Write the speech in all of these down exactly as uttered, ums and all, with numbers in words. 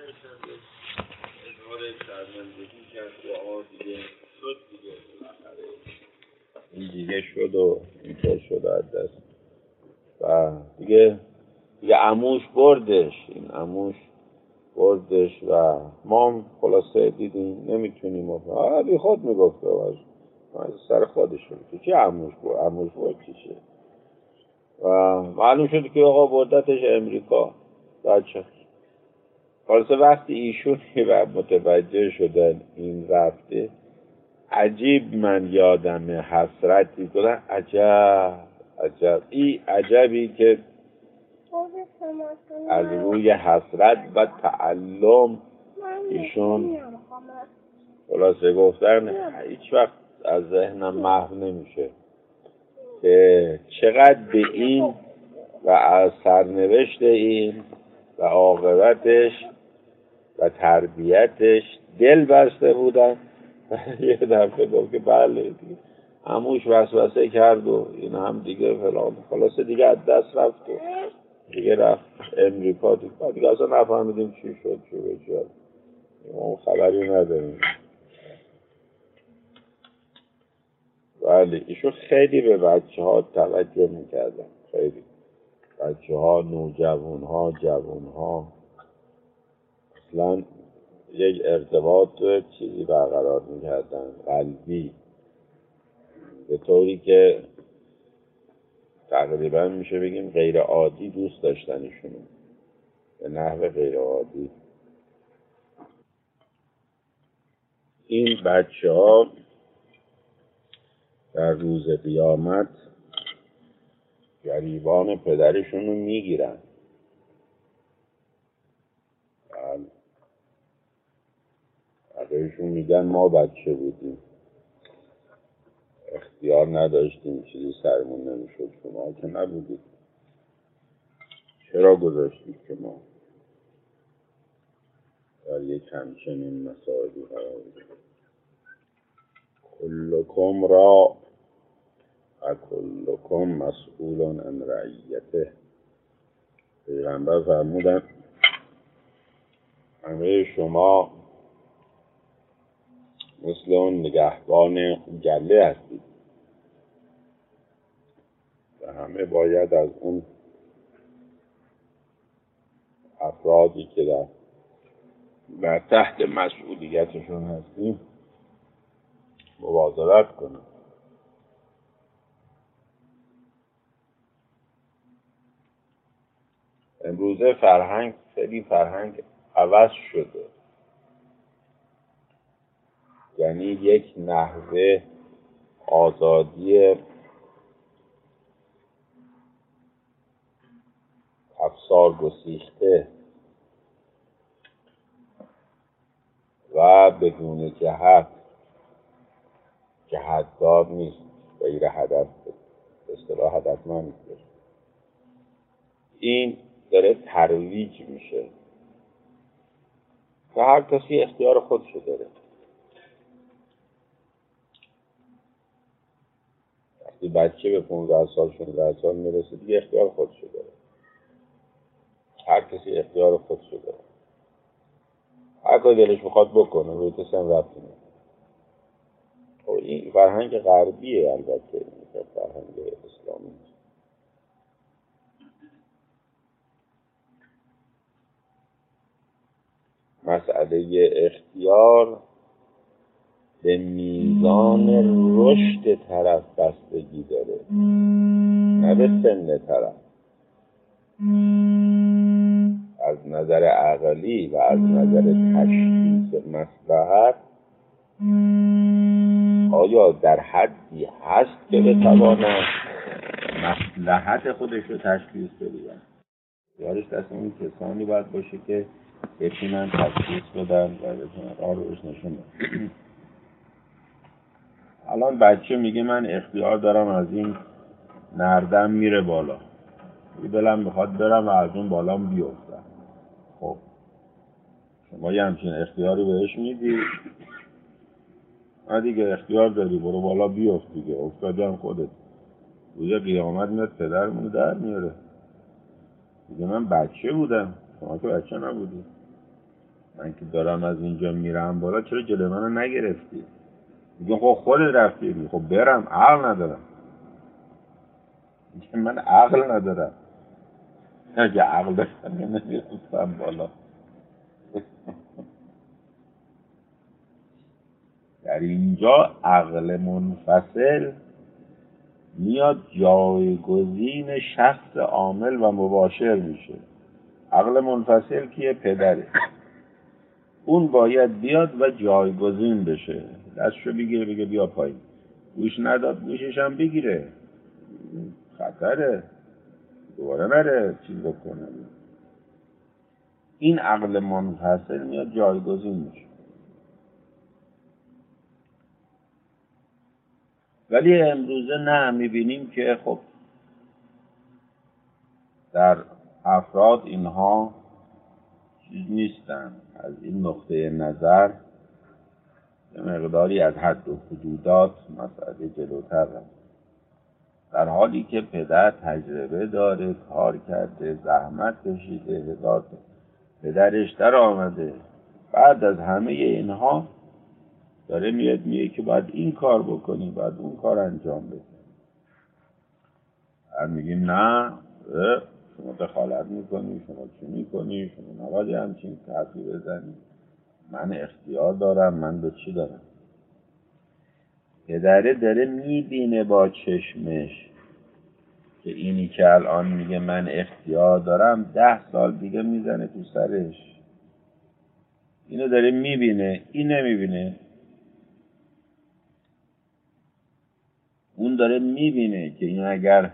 اظهار شرمندگی کرد و آقا دیگه شد دیگه بالاخره این دیگه شد و اینطور شد از دست و دیگه دیگه عموش بردش این عموش بردش و ما هم خلاصه دیدیم نمیتونیم آه بی خود میگفت باش از سر خودشون که چی عموش برد عموش برد چیشه و معلوم شد که آقا بردتش امریکا بچه خلاصه وقتی ایشون متوجه شدن این رفته عجیب من یادم حسرتی کنم عجب عجب این عجبی که از روی حسرت و تعلم ایشون خلاصه گفتن هیچ وقت از ذهنم محو نمیشه که چقدر به این و از سرنوشت این و عاقبتش و تربیتش دل بسته بودن. یه دفعه گفت که بله دیگه عموش وسوسه کرد و این هم دیگه فلان خلاصه دیگه از دست رفت و دیگه رفت امریکا دیگه دیگه اصلا نفهمیدیم چی شد چی بچه ما خبری نداریم. بله ایشون خیلی به بچه ها توجه میکردن خیلی بچه ها نوجوان ها جوان ها اصلا یک ارتباط چیزی برقرار میکردن قلبی به طوری که تقریبا میشه بگیم غیر عادی دوست داشتن ایشونو به نحو غیر عادی. این بچه ها در روز قیامت گریبان پدرشون رو میگیرن. بهشون میگن ما بچه بودیم اختیار نداشتیم چیزی سرمون نمیشد شما که نبودید چرا گذاشتید که ما در یک همچنین مسائلی قرار بگیریم. کلکم را و کلکم مسئول عن رعیته. پیغمبر فرمودن همه شما مثل اون نگهبان گله هستید و همه باید از اون افرادی که در, در تحت مسئولیتشون هستیم مواظبت کنیم. امروزه فرهنگ خیلی فرهنگ عوض شده، یعنی یک نحوه آزادی افسار گسیخته و بدون جهت جهتدار نیست غیر هدف به اصطلاح هدفمند نیست. این داره ترویج میشه و هر کسی اختیار خودشو داره. وقتی بچه به پانزده سال شانزده سال میرسه دیگه اختیار خودشو داره. هر کسی اختیار خودشو داره، هر کاری دلش میخواد بکنه روی کسی هم ربطی نداره. خب این فرهنگ غربیه، البته این فرهنگ اسلامی. مسئله اختیار به میزان رشد طرف بستگی داره، نه به سن طرف. از نظر عقلی و از نظر تشخیص مصلحت آیا در حدی هست که بتواند مصلحت خودش رو تشخیص بده؟ یارش دست اون کسانی باید باشه که بتونن تشخیص بدن و بتونن راه روش نشون بدن. الان بچه میگه من اختیار دارم از این نردم میره بالا، دلم بخواد برم و از اون بالام بیفتم. خب شما یه همچین اختیاری بهش میدی؟ نه دیگه اختیار داری برو بالا بیفت دیگه، افتادی هم خودت. روز قیامت میاد پدرمونو در میاره دیگه من بچه بودم شما که بچه نبودی. من که دارم از اینجا میرم بالا، چرا جلوی منو نگرفتی؟ میگم خب خودت رفتی. خب برم، عقل ندارم. میگم من عقل ندارم. اگه عقل داشتم نمیرفتم بالا. در اینجا عقل منفصل میاد جایگزین شخص عامل و مباشر میشه. عقل منفصل کیه؟ پدره. اون باید بیاد و جایگزین بشه، دستشو بگیره بگه بیا پایین. گوش نداد گوشش هم بگیره، خطره، دوباره نره چیز بکنه. این عقل منفصل میاد جایگزین میشه. ولی امروزه نه، میبینیم که خب در افراد اینها چیز نیستن. از این نقطه نظر یه مقداری از حد و حدودات مسئله جلوتر رفت، در حالی که پدر تجربه داره، کار کرده، زحمت کشیده، هزار پدرش در آمده، بعد از همه اینها داره میاد میگه که باید این کار بکنی، باید اون کار انجام بدی. هم میگیم نه، شما دخالت میکنی، شما چی میکنی، شما نباید همچین حرفی بزنی، من اختیار دارم، من به چی دارم. پدره داره میبینه با چشمش که اینی که الان میگه من اختیار دارم، ده سال دیگه میزنه تو سرش. اینو داره میبینه، این نمیبینه. اون داره میبینه که این اگر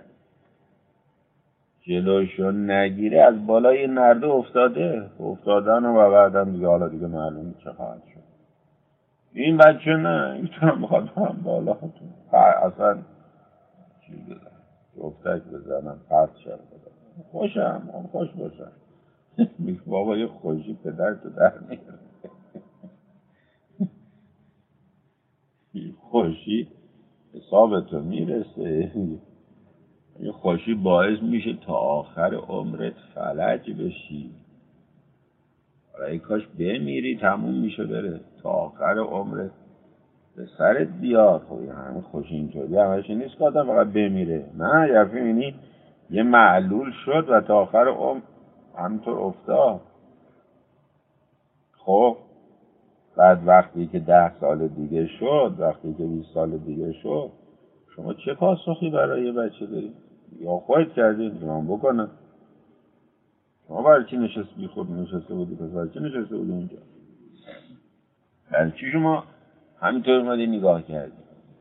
جلوشو نگیره از بالای نرده افتاده افتادن و بعدم دیگه حالا دیگه معلومه چه خواهد شد. این بچه نه، این تو هم میخواد هم بالا تو اصلا چی بزن جفتک بزنم پرد شد. خوشم هم خوش باشم. میگه بابا یه خوشی پدر تو در میاره. خوشی حسابتو میرسه. یه خوشی باعث میشه تا آخر عمرت فلج بشی. ای کاش بمیری تموم میشه بره، تا آخر عمرت به سرت بیاد. خب همه خوشی اینطوری همش نیست که آدم فقط بمیره. نه، یه فیلمی یه معلول شد و تا آخر عمر همینطور افتاد. خب بعد وقتی که ده سال دیگه شد، وقتی که بیست سال دیگه شد، شما چه پاسخی برای یه بچه دارید؟ یا خواهید کردید من بکنم. شما برای چی نشست بی خود نشسته بودی؟ پس برای چی نشسته بودی اونجا؟ برای چی شما همینطور اومدی نگاه کردی؟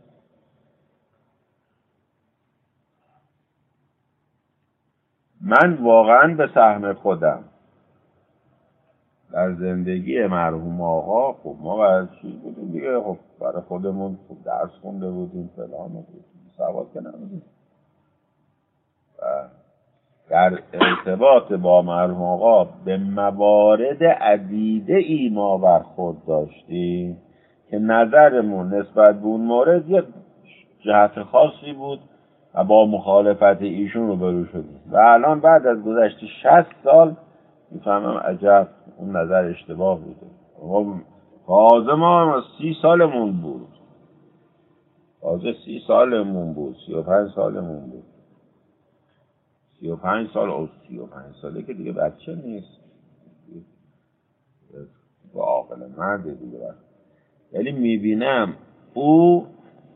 من واقعا به سهم خودم در زندگی مرحوم آقا، خب ما برای چی بودیم دیگه؟ خب برای خودمون خب درس خونده بودیم فلان بودیم، سواد که نبودیم. در ارتباط با مرحوم آقا به موارد عدیده ای ما برخورد داشتیم که نظرمون نسبت به اون مورد یه جهت خاصی بود و با مخالفت ایشون روبرو شدیم و الان بعد از گذشت شصت سال میفهمم عجب اون نظر اشتباه بوده. تازه ما سی سالمون بود، تازه سی سالمون بود، سی و پنج سالمون بود. سی و پنج سال او سی و پنج ساله که دیگه بچه نیست، با عاقل مرده دیگه. ولی میبینم او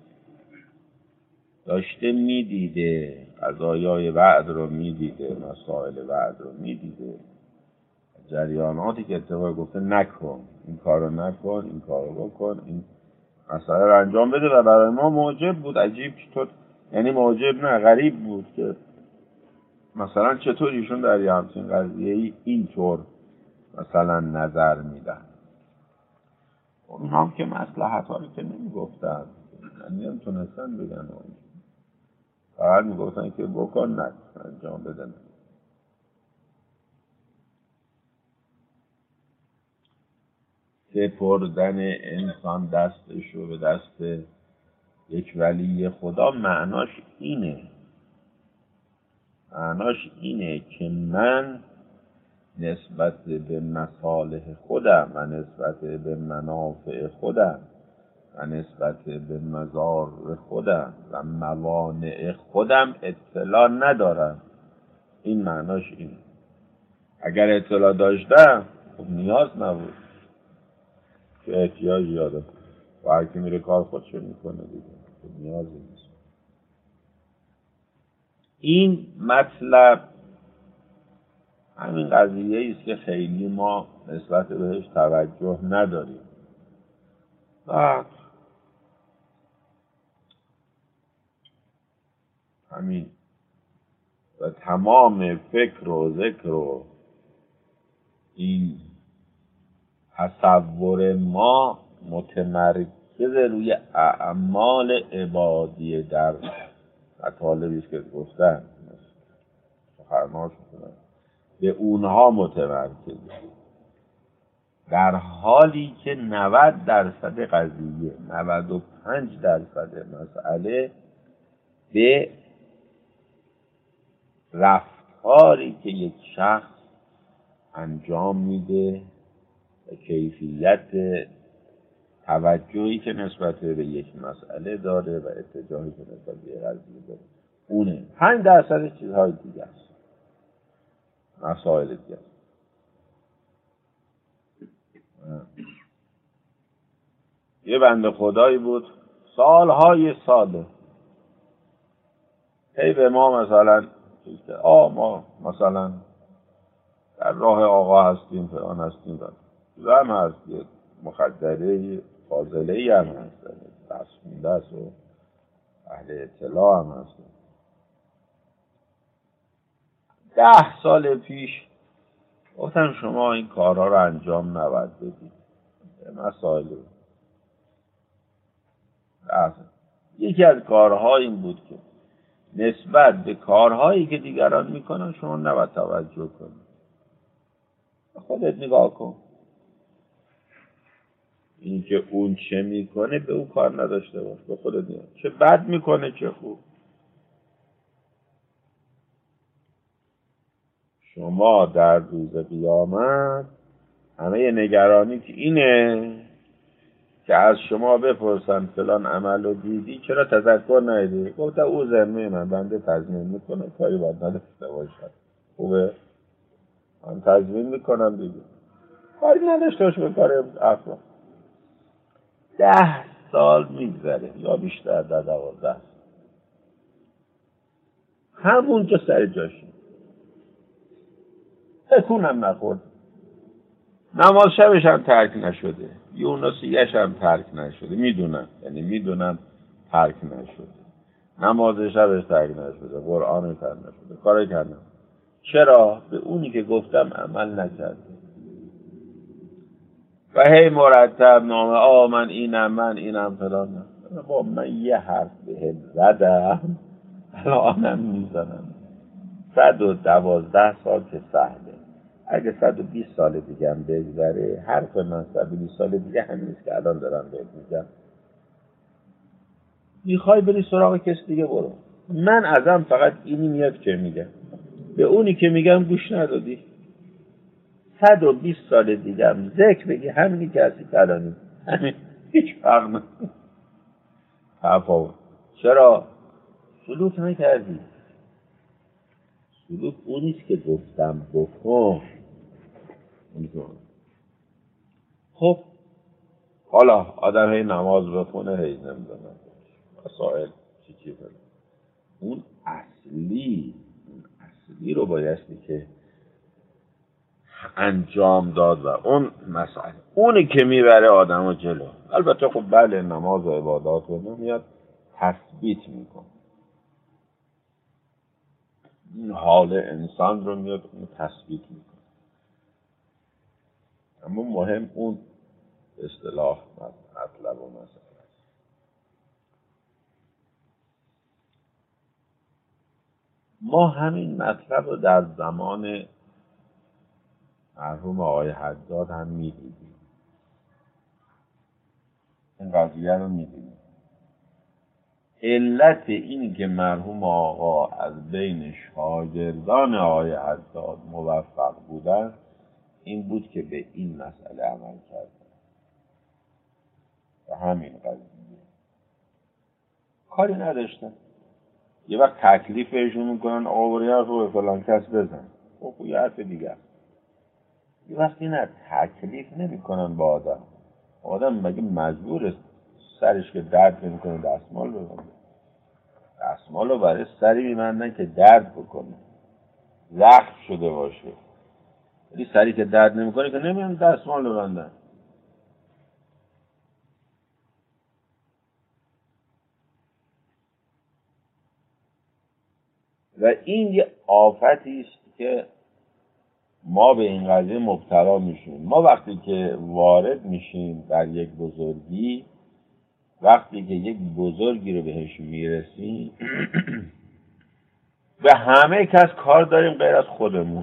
داشته میدیده، قضایای وعد رو میدیده، مسائل وعد رو میدیده، جریاناتی که اتفاق گفته نکن، این کارو نکن، این کارو بکن، این مسئله رو انجام بده. و برای ما موجب بود. عجیب چطور، یعنی موجب نه، غریب بود که مثلا چطور ایشون در یه همچین قضیه اینطور مثلا نظر میدن. اون هم که مصلحت ها رو که نمیگفتن، یعنی نمیتونستن بگن، فقط میگفتن که بکن نکن، انجام بده نه. سپردن انسان دستش رو به دست یک ولی خدا معناش اینه، معناش اینه که من نسبت به مصالح خودم و نسبت به منافع خودم و نسبت به مضار خودم و موانع خودم اطلاع ندارم. این معناش اینه. اگر اطلاع داشتم خب نیاز نبود که احتیاج یاده و هر کی میره کار خودشو میکنه دیگه، خب نیازی نیست. این مطلب همین قضیه است که خیلی ما نسبت بهش توجه نداریم. و همین و تمام فکر و ذکر و این تصور ما متمرکز روی اعمال عبادی در مطالبی است که گفتن سخنرانی‌هاش می‌کنن، به اونها متمرکز، در حالی که نود درصد قضیه، نود و پنج درصد مسئله به رفتاری که یک شخص انجام میده و کیفیت توجهی که نسبت به یک مسئله داره و اتجاهی که نسبت به قضیه داره اونه. پنج درصد چیزهای دیگه است، مسائل دیگه است. یه بنده خدایی بود سالهای ساله هی به ما مثلا آه ما مثلا در راه آقا هستیم، فلان هستیم، و هم هست یه مخدره فاضله هم هست، دست مونده است و اهل اطلاع هم هست. ده سال پیش گفتم شما این کارها رو انجام نباید بدید، مسائل یکی از کارها این بود که نسبت به کارهایی که دیگران میکنن شما نباید توجه کنید، خودت نگاه کن، این که اون چه میکنه به اون کار نداشته باش، به خودت نگاه، چه بد میکنه چه خوب. شما در روز قیامت همه نگرانی که اینه که از شما بپرسن فلان عمل رو دیدی چرا تذکر ندیدی؟ گفت او ذمه من، بنده تضمین میکنه کاری باید نداشته باشد، خوبه من تضمین میکنم دیگه، کاری نداشته باش به کار افراد. ده سال میگذره یا بیشتر، در دوازده همونجا سر جاشی تکونم نخورد، نماز شبش هم ترک نشده، یونسیش هم ترک نشده، میدونم یعنی میدونم ترک نشده، نماز شبش ترک نشده، قرآن ترک نشده، کاری کردم. چرا؟ به اونی که گفتم عمل نکرده و هی مرتب نامه آه من اینم من اینم فلان. با من یه حرف به زدم الانم میزنم. صد و دوازده سال که سهله، اگه صد و بیست سال دیگه هم بگذره حرف من صد و بیست سال دیگه همینیست که الان دارم بهت میگم. میخوای بری سراغ کسی دیگه برو، من ازم فقط اینی میاد که میگم، به اونی که میگم گوش ندادی. صد و بیست سال دیگه هم ذکر بگی همینی که هستی تلانی، همین، هیچ فرق نداره. تفاوت چرا؟ سلوک نکردی. سلوک اونیست که گفتم بکن. خب حالا آدم هی نماز بخونه هی نمیدونم مسائل چی چی بره، اون اصلی اون اصلی رو بایستی که انجام داد و اون مسئله اونی که میبره آدم رو جلو. البته خب بله نماز و عبادات رو میاد تثبیت میکنه، این حال انسان رو میاد اون تثبیت میکنه، اما مهم اون اصطلاح مطلب و مسئله. ما همین مطلب رو در زمان مرحوم آقای حداد هم میدیدیم، این قضیه رو میدیدیم. علت این که مرحوم آقا از بین شاگردان آقای حداد موفق بودن این بود که به این مسئله عمل کردن و همین قضیه کاری نداشتن. یه وقت تکلیف بهشون میکنن آقا برای حرف رو به فلان کس بزن، خب یه حرف دیگه. یه وقتی نه تکلیف نمیکنن با آدم، آدم مگه مجبور سرش که درد نمیکنه دستمال ببنده؟ دستمال رو برای سری میبندن که درد بکنه، زخم شده باشه. ولی سری که درد نمیکنه که نمیان دستمال ببندن. و این یه آفتی است که ما به این قضیه مبتلا میشیم. ما وقتی که وارد میشیم در یک بزرگی، وقتی که یک بزرگی رو بهش میرسیم به همه کس کار داریم غیر از خودمون.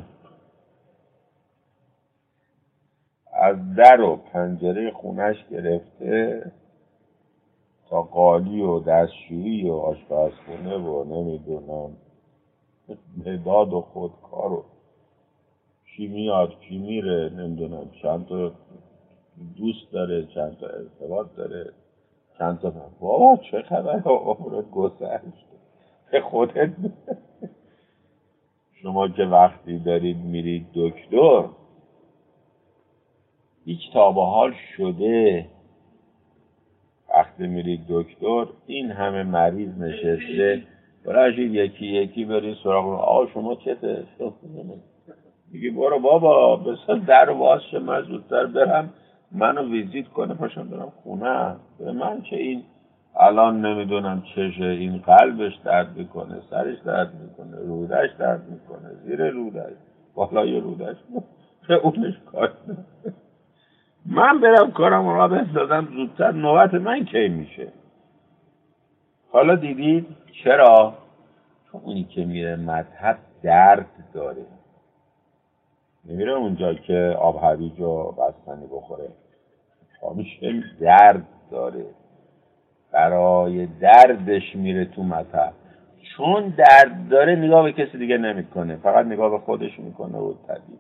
از در و پنجره خونش گرفته تا قالی و دستشویی و آشپزخونه و نمیدونم مداد و خودکار و کی میاد کی میره، نمیدونم چند تا دوست داره، چند تا ارتباط داره، چند تا بابا چه خبره عمرت گذشت به خودت. شما که وقتی دارید میرید دکتر، هیچ تا به حال شده وقتی میرید دکتر این همه مریض نشسته برایشید یکی یکی برید سراغ آقا شما چته؟ میگی برو بابا بسا در باز شه من زودتر برم منو ویزیت کنه پاشم برم خونه. به من که این الان نمیدونم چشه، این قلبش درد میکنه، سرش درد میکنه، رودش درد میکنه، زیر رودش، بالای رودش، به اونش کار من برم کارم را بندازم زودتر نوبت من کی میشه. حالا دیدید چرا؟ چون اونی که میره مذهب درد داره، نمیره اونجا که آب هویج و بستنی بخوره، همیشه درد داره، برای دردش میره تو مذهب. چون درد داره نگاه به کسی دیگه نمیکنه، فقط نگاه به خودش میکنه و طبیعی.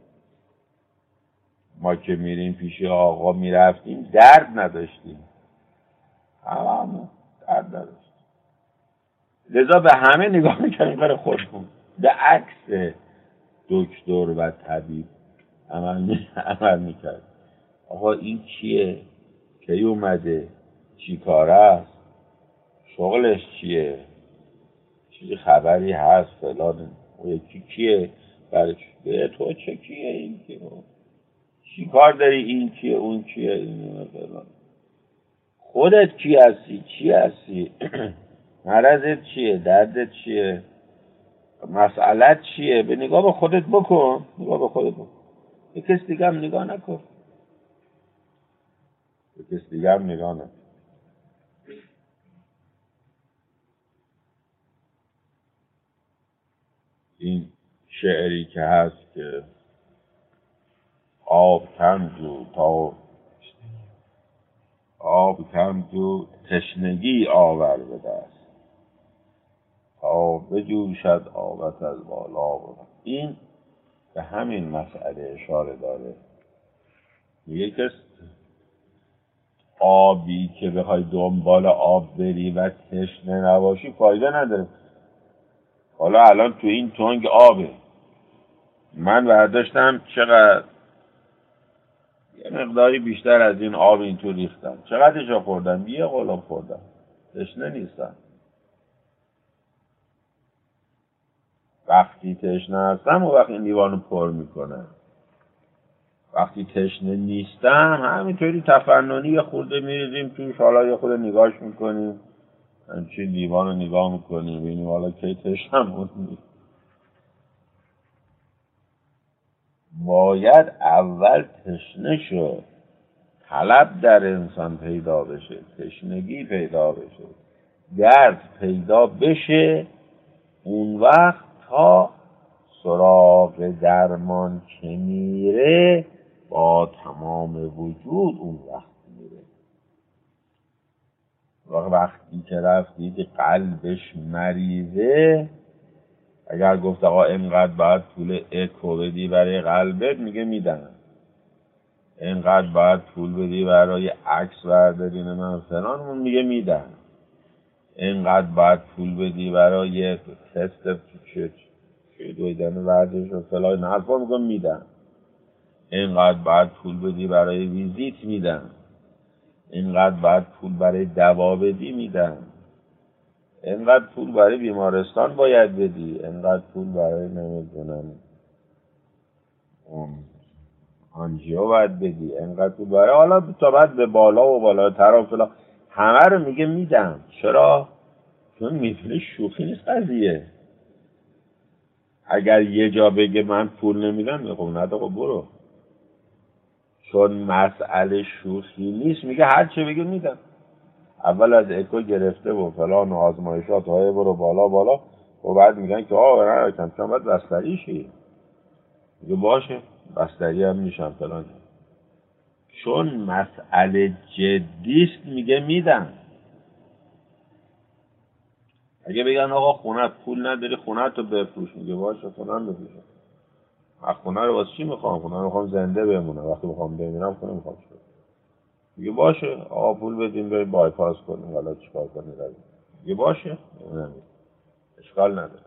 ما که میریم پیش آقا میرفتیم درد نداشتیم، همه درد نداشتیم، لذا به همه نگاه میکنیم برای خودمون، به عکس دکتر و طبیب عمل می عمل میکرد. آقا این کیه؟ کی اومده؟ چی کاره است؟ شغلش چیه؟ چیزی خبری هست فلان؟ اون یکی کیه؟ برای به تو چه کیه این کیه؟ چی کار داری این کیه اون کیه این فلان؟ خودت کی هستی؟ چی هستی؟ مرضت چیه؟ دردت چیه؟ مسئلت چیه؟ به نگاه به خودت بکن، نگاه به خودت بکن، به کس دیگه هم نگاه نکن، به کس دیگه هم نگاه نکن. این شعری که هست که آب کم جو تا آب کم جو تشنگی آور به دست تا بجوشد آبت از بالا بود. این به همین مسئله اشاره داره. میگه که آبی که بخوای دنبال آب بری و تشنه نباشی فایده نداره. حالا الان تو این تنگ آبه، من برداشتم چقدر یه مقداری بیشتر از این آب این تو ریختم، چقدرشو خوردم؟ یه قلاب خوردم، تشنه نیستم. وقتی تشنه هستم و وقتی این لیوانو پر میکنم، وقتی تشنه نیستم همینطوری تفننی یه خورده میریزیم توش، حالا یه خورده نگاش میکنیم، همچین لیوانو نگاه میکنیم ببینیم حالا کی تشنمون نیست. باید اول تشنه شد، طلب در انسان پیدا بشه، تشنگی پیدا بشه، درد پیدا بشه، اون وقت تا سراغ درمان که میره با تمام وجود اون وقت میره. وقتی که رفتید قلبش مریضه، اگر گفت آقا اینقدر باید طول اکو بدی برای قلبت، میگه میدن. اینقدر باید پول بدی برای عکس برداری من فلان، اون میگه میدن. اینقدر باید پول بدی برای تست چه چه دویدن ورزش و فلان حرفا میگم میدن. اینقدر باید پول بدی برای ویزیت میدن. اینقدر باید پول برای دوا بدی میدن. اینقدر پول برای بیمارستان باید بدی. اینقدر پول برای نمیدونم آنجیو باید بدی. اینقدر پول برای حالا تا بعد به بالا و بالاتر و فلان همه رو میگه میدم. چرا؟ چون میتونه شوخی نیست قضیه. اگر یه جا بگه من پول نمیدم میگه خب نه خب برو. چون مسئله شوخی نیست میگه هر چه بگه میدم. اول از اکو گرفته و فلان و آزمایشات های برو بالا بالا و بعد میگن که آه نه کم کم باید بستری شی. میگه باشه بستری هم میشم فلان. چون مسئله جدیست میگه میدم. اگه بگن آقا خونه پول نداری خونه تو بفروش میگه باشه خونه بفروشم. من خونه رو واسه چی میخوام؟ خونه رو میخوام زنده بمونه. وقتی میخوام بمیرم خونه میخوام چیکار؟ میگه باشه آقا پول بدیم بریم بایپاس کنیم حالا چیکار کنیم رویم. میگه باشه نمیدونم اشکال نداره.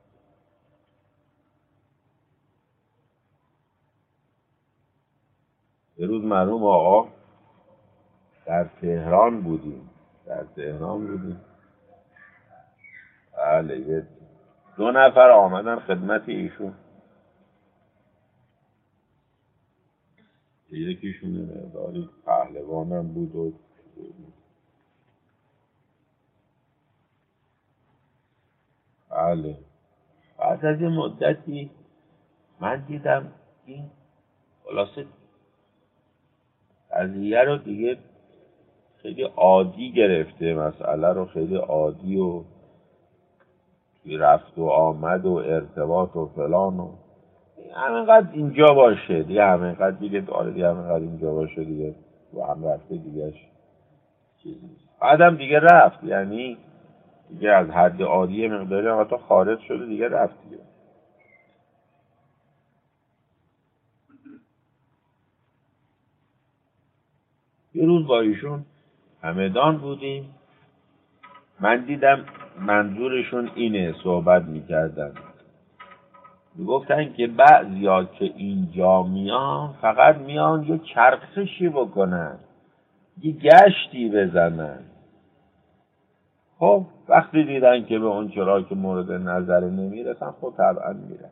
یه روز مرحوم آقا در تهران بودیم در تهران بودیم بله یه دو نفر آمدن خدمت ایشون. یکیشون مقداری پهلوانم بود و بله. بعد از یه مدتی من دیدم این خلاصه قضیه رو دیگه خیلی عادی گرفته. مسئله رو خیلی عادی و رفت و آمد و ارتباط و فلان و همینقدر اینجا باشه دیگه همینقدر دیگه داره دیگه همینقدر اینجا باشه دیگه و هم رفته دیگهش چیزی. بعدم دیگه رفت یعنی دیگه از حد عادی مقداری هم حتی خارج شده دیگه رفت دیگه. یه روز با ایشون همدان بودیم. من دیدم منظورشون اینه صحبت میکردن. میگفتن که بعضیا که اینجا میان فقط میان یه چرخشی بکنن یه گشتی بزنن. خب وقتی دیدن که به اون چرا که مورد نظر نمیرسن خب طبعا میرن.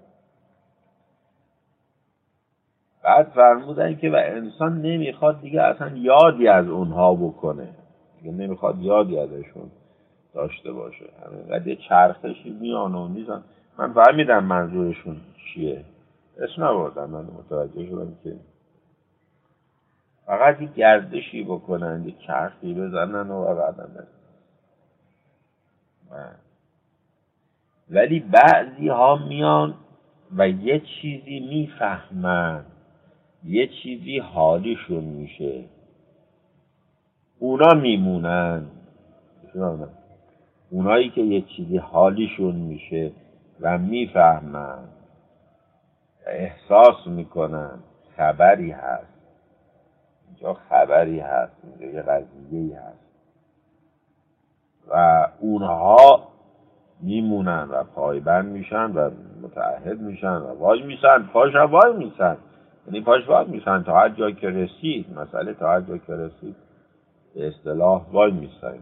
بعد فرمودن که و انسان نمیخواد دیگه اصلا یادی از اونها بکنه دیگه نمیخواد یادی ازشون داشته باشه. همینقدر یه چرخشی میان و میزن. من فهمیدم منظورشون چیه. اسم نبردم من متوجه شدم که فقط یه گردشی بکنن یه چرخی بزنن و بعدم بزنن. ولی بعضی ها میان و یه چیزی میفهمن یه چیزی حالیشون میشه اونا میمونن. اونایی که یه چیزی حالیشون میشه و میفهمن احساس میکنن خبری هست اینجا خبری هست اینجا یه قضیه‌ای هست و اونها میمونن و پایبند میشن و متعهد میشن و وای میسن پاش وای میسن یعنی پاش وای میسن تا هر جا که رسید مسئله تا هر جا که رسید به اصطلاح وای میسن.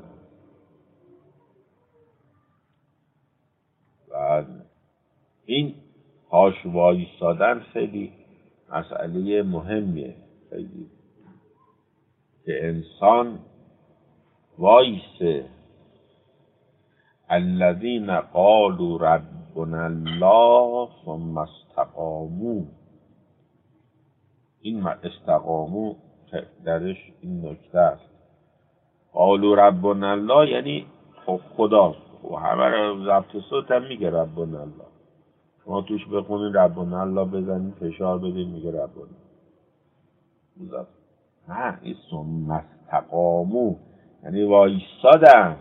و این پاش وایسادن خیلی مسئله مهمیه خیلی که انسان وایسه. الذین قالوا ربنا الله ثم استقاموا. این استقاموا درش این نکته است. قالوا ربنا الله یعنی خب خدا و همه رو ضبط صوت هم میگه ربنا الله. شما توش بخونین ربنا الله بزنین فشار بدین میگه ربنا الله. نه این ثم استقاموا یعنی وایسادن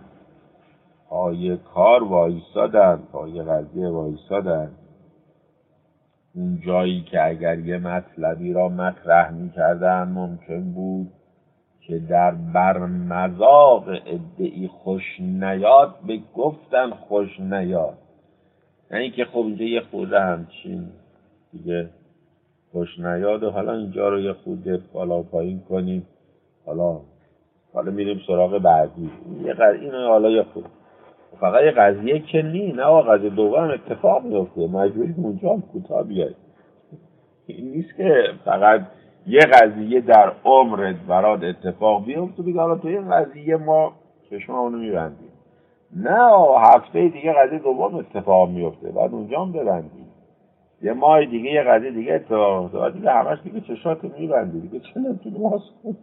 پای کار وایسادن پای قضیه وایسادن اون جایی که اگر یه مطلبی را مطرح می‌کردن ممکن بود که در بر مذاق ادعی خوش نیاد به گفتن خوش نیاد، یعنی که خب اینجا یه خورده همچین دیگه خوش نیاد و حالا اینجا رو یه خورده بالا پایین کنیم، حالا حالا میریم سراغ بعدی. یه قضیه اینو حالا یه خورده فقط یه قضیه که نی نه آقا قضیه دوم اتفاق میفته، مجبوری اونجا هم کوتاه بیای. این نیست که فقط یه قضیه در عمرت برات اتفاق بیفته بگه حالا تو این قضیه ما چشممونو میبندیم. نه هفته دیگه قضیه دوم اتفاق میفته بعد اونجا هم ببندی، یه ماه دیگه یه قضیه دیگه اتفاق میفته بعد دیگه همش دیگه چشاتو میبندی دیگه چه نمیتونی باز کنی.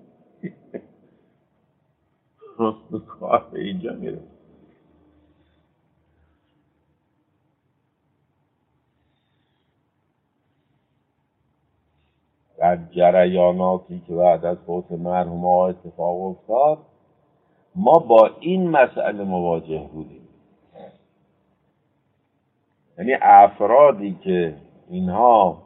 کار به اینجا میره. در جریاناتی که بعد از فوت مرحوم آقا اتفاق افتاد ما با این مسئله مواجه بودیم، یعنی افرادی که اینها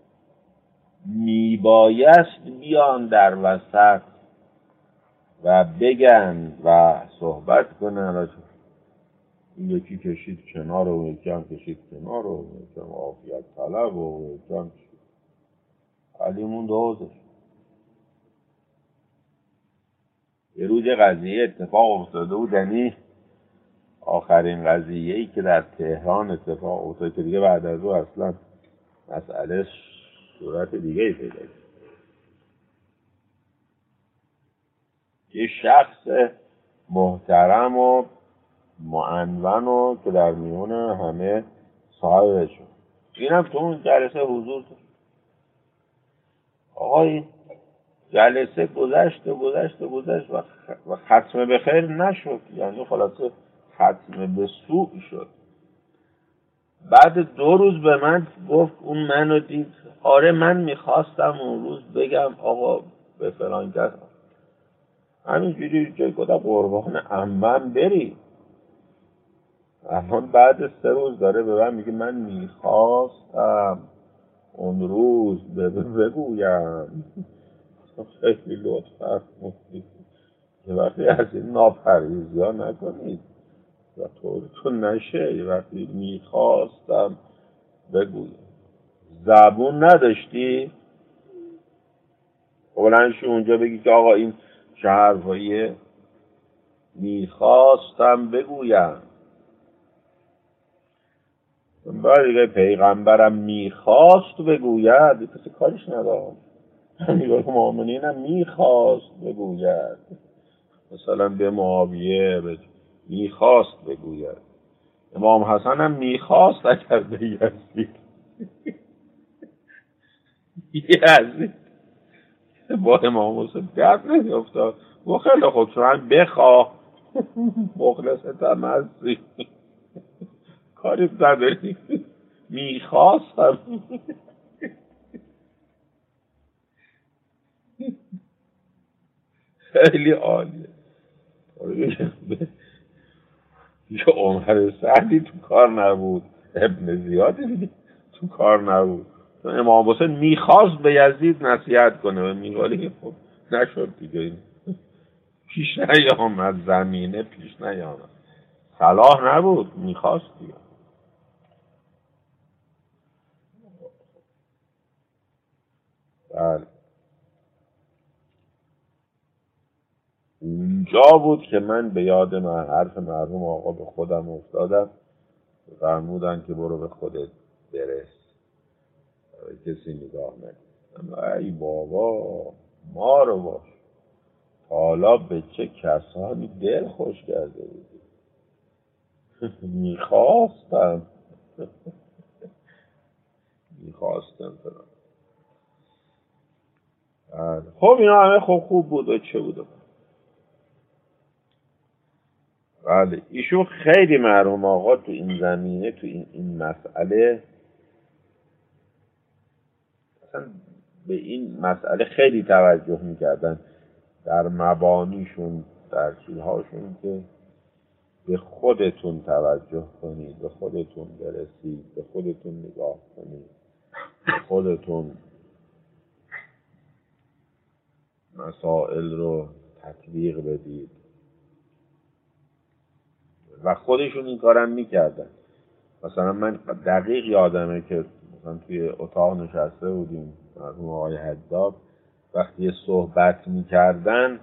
میبایست بیان در وسط و بگن و صحبت کنن، این یکی کشید کنار و یکی هم کشید کنار و یکی هم عافیت طلب و یکی هم علیمون دوزش. یه روز قضیه اتفاق افتاده بود، یعنی آخرین قضیه‌ای که در تهران اتفاق افتاد که دیگه بعد از او اصلا مسئله صورت دیگه ای پیدا کرد. یه شخص محترم و معنون و که در میون همه صاحب شد، اینم تو اون جلسه حضور داشت. آقای جلسه گذشت و گذشت و گذشت و, خ... و ختم به خیر نشد، یعنی خلاصه ختم به سوء شد. بعد دو روز به من گفت اون منو دید، آره من میخواستم اون روز بگم آقا به فلان کس همینجوری جای کدا قربان عمم بری، اما بعد سه روز داره به من میگه من میخواستم اون روز بگویم. خیلی لطفا یه وقتی از این ناپرهیزی ها نکنید و طورتون نشه. یه وقتی میخواستم بگویم زبون نداشتی بلندشو اونجا بگی که آقا این چه حرفاییه، میخواستم بگویم. بعد دیگه پیغمبرم میخواست بگوید کسی کارش ندارم، امیرال المؤمنین هم میخواست بگوید، مثلا به معاویه میخواست بگوید، امام حسن هم میخواست اگر به یزید یزید با امام حسین درد نمیافتاد و خیلی خوب شما بخواه مخلصتم هستی کاری نداری میخواستم. خیلی عالیه. یه عمر سعدی تو کار نبود، ابن زیادی دیگه تو کار نبود. امام حسین میخواست به یزید نصیحت کنه و میگه خب نشد دیگه، پیش نیامد، زمینه پیش نیامد، صلاح نبود، میخواست دیگه. بله اونجا بود که من به یاد من حرف مرحوم آقا به خودم افتادم، فرمودن که برو به خودت برس کسی نگاه نکن. ای بابا ما رو باش حالا به چه کسانی دل خوش کرده بودی. میخواستم میخواستم فرام. خب اینا همه خوب خوب بود و چه بود. بله ایشون خیلی مرحوم آقا تو این زمینه تو این, این مسئله اصلا به این مسئله خیلی توجه میکردن در مبانیشون در چیزهاشون که به خودتون توجه کنید، به خودتون برسید، به خودتون نگاه کنید. خودتون مسائل رو تطبیق بدید و خودشون این کارم میکردن. مثلا من دقیق یادمه که مثلا توی اتاق نشسته بودیم مرحوم آقای حداد، وقتی صحبت میکردن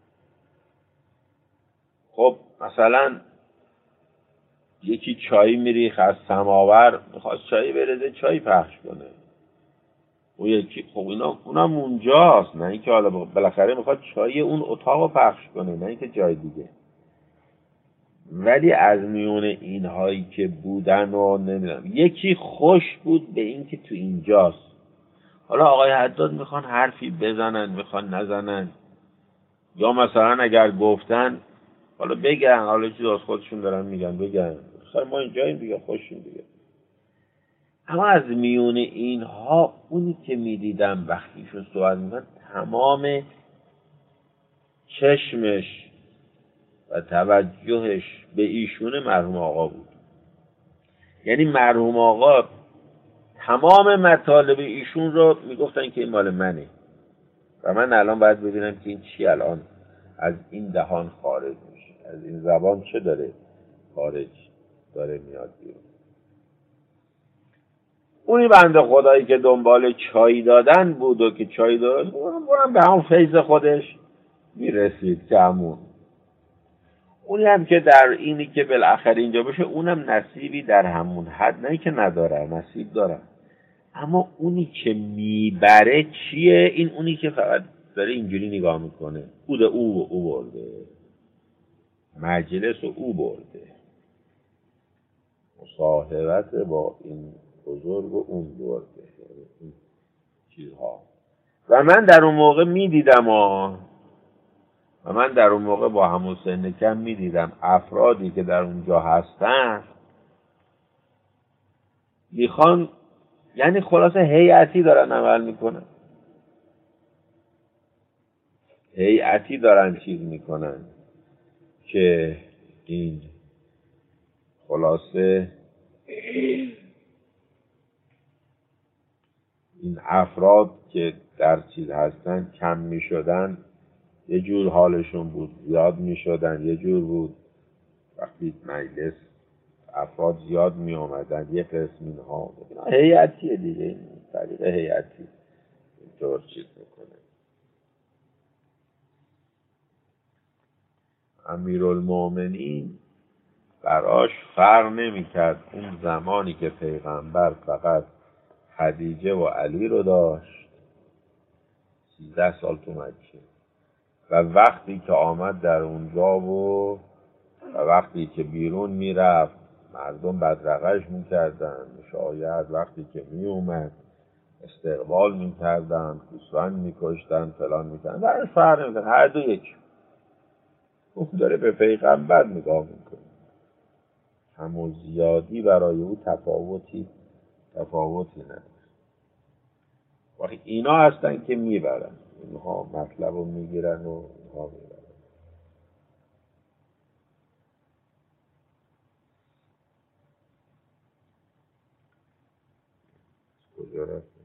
خب مثلا یکی چای میریخ از سماور، میخواست چای بریزه چای پخش کنه، و یکی خب اینا اونم اونجاست، نه اینکه حالا بالاخره میخواد چای اون اتاق پخش کنه، نه اینکه جای دیگه. ولی از میون اینهایی که بودن و نمیدونم یکی خوش بود به این که تو اینجاست. حالا آقای حداد میخوان حرفی بزنن میخوان نزنن، یا مثلا اگر گفتن حالا بگن، حالا چیز از خودشون دارن میگن بگن، خیلی ما اینجاییم دیگه، خوشیم دیگه. اما از میون اینها اونی که میدیدم وقتی شو صحبت میکنن تمام چشمش و توجهش به ایشون مرحوم آقا بود. یعنی مرحوم آقا تمام مطالب ایشون رو میگفتن که این مال منه و من الان باید ببینم که این چی الان از این دهان خارج میشه، از این زبان چه داره خارج داره میاد بیرون. اونی بنده خدایی که دنبال چای دادن بود و که چای داد اونم به همون فیض خودش میرسید که همون اونی هم که در اینی که بالاخره اینجا باشه اونم نصیبی در همون حد، نه که نداره، نصیب داره. اما اونی که میبره چیه؟ این اونی که فقط داره اینجوری نگاه میکنه، او او او برده مجلس و او برده، مصاحبت با این بزرگ و اون برده این چیزها. و من در اون موقع میدیدم و و من در اون موقع با همون سن کم میدیدم افرادی که در اونجا هستن میخوان، یعنی خلاصه هیئتی دارن عمل میکنن، هیئتی دارن چیز میکنن که این خلاصه این افراد که در چیز هستن کم میشدن، یه جور حالشون بود، زیاد میشدن یه جور بود. وقتی مجلس افراد زیاد می آمدن یه قسم اینها هیئتیه دیگه، این طریق هیئتی اینطور چیز میکنه. امیرالمومنین براش فرق نمی کرد اون زمانی که پیغمبر فقط خدیجه و علی رو داشت، سیزده سال تو مکه، و وقتی که آمد در اونجا و و وقتی که بیرون میرفت مردم بدرقش میکردن، شاید وقتی که میومد استقبال میکردن، گوسفند میکشتن، فلان میکردن، براش فرق نمیکرد، هر دو یک. اون داره به پیغمبر نگاه میکنه، همون زیادی برای او تفاوتی تفاوتی نداره. وقتی اینا هستن که میبرن، اینها مطلب رو میگیرن و اینها میبرن. کجا رفتیم؟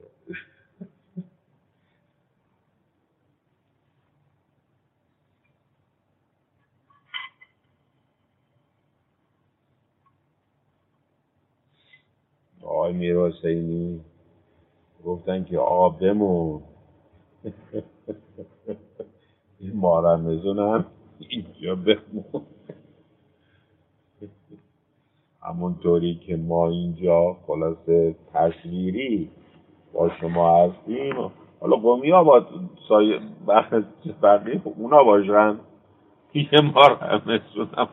آقای میرحسینی گفتن که آقا بمون این مارمزون هم اینجا بمون، همونطوری که ما اینجا خلاصه تصویری با شما هستیم، حالا قومی ها با سایه بقیه اونا باشن یه مارمزون هم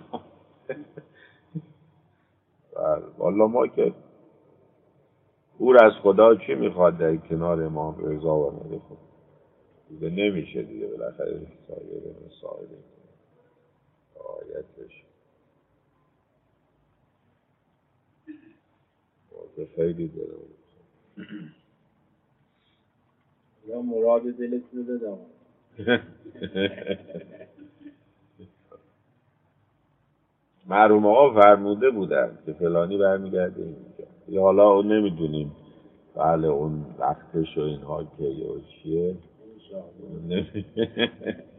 والا ما که اور از خدا چی میخواد در کنار امام رضا و نده خود دیگه نمیشه دیگه، بالاخره سایر مسائل آیتش واضح خیلی داره یا مراد دلت رو دادم مرحوم آقا فرموده بودن که فلانی برمیگرده اینجا، یا حالا نمیدونیم بله اون وقتش و اینها که یا چیه انشاءالله. نمی-